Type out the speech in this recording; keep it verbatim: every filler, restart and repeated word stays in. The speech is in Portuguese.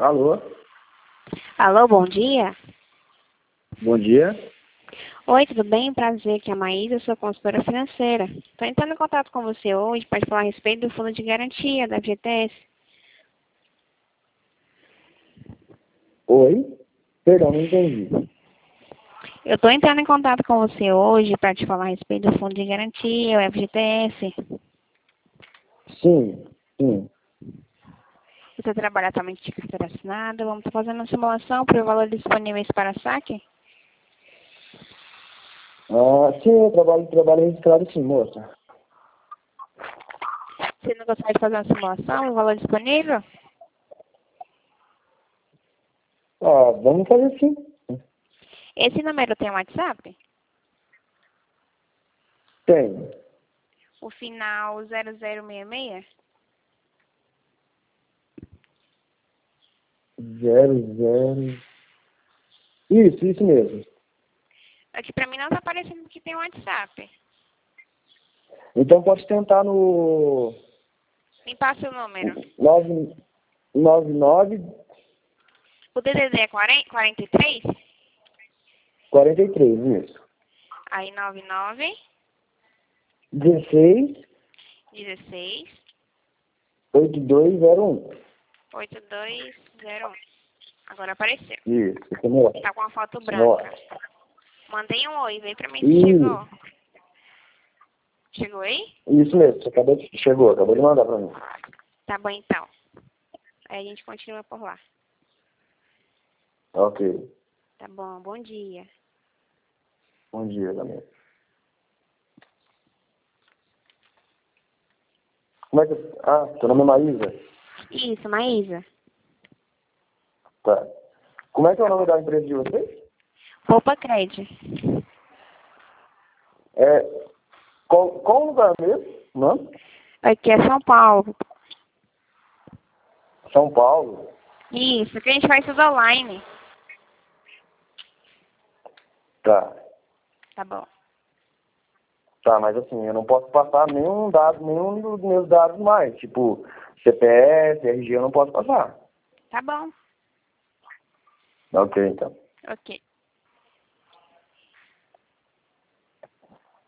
Alô? Alô, bom dia. Bom dia. Oi, tudo bem? Prazer, aqui é a Maísa, sou consultora financeira. Estou entrando em contato com você hoje para falar a respeito do fundo de garantia da F G T S. Oi? Perdão, não entendi. Eu estou entrando em contato com você hoje para te falar a respeito do fundo de garantia, o F G T S. Sim, sim. Você trabalha atualmente de carteira assinada. Vamos estar fazendo uma simulação para o valor disponíveis para saque. Ah, sim, eu trabalho, trabalho registrado sim, moça. Você não gostaria de fazer uma simulação, o valor disponível? Ah, vamos fazer sim. Esse número tem WhatsApp? Tem. O final zero zero seis seis? Zero, zero. Isso, isso mesmo. Aqui para mim não está aparecendo que tem WhatsApp. Então pode tentar no Me passa o número. nove nove nove O D D D é quarenta e três? quarenta e três, isso. Aí nove nove, dezesseis dezesseis, oitenta e dois zero um. oitenta e dois zero um. Agora apareceu. Isso, isso é melhor. Tá com a foto Ó. branca. Mandei um oi, vem pra mim se Ih, chegou. Chegou aí? Isso mesmo, você acabou de, chegou, acabou de mandar pra mim. Tá bom então. Aí a gente continua por lá. Ok. Tá bom, bom dia. Bom dia também. Como é que... Ah, seu nome é Maísa? Isso, Maísa. Tá. Como é que é o nome da empresa de vocês? Poupa Crédito. É... Qual, qual lugar mesmo? Não? Aqui é São Paulo. São Paulo? Isso, que a gente faz tudo online. Tá. Tá bom. Tá, mas assim, eu não posso passar nenhum dado, nenhum dos meus dados mais. Tipo, C P F, R G, eu não posso passar. Tá bom. Ok, então. Ok.